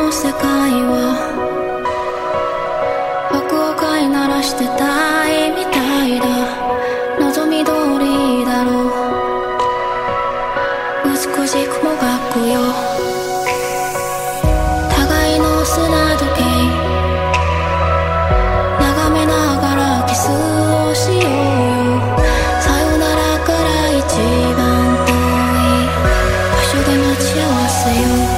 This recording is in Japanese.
の世界は僕を飼いならしてたいみたいだ。望み通りだろう。美しくもがくよ。互いの砂時計眺めながらキスをしようよ。さよならから一番遠い場所で待ち合わせよう。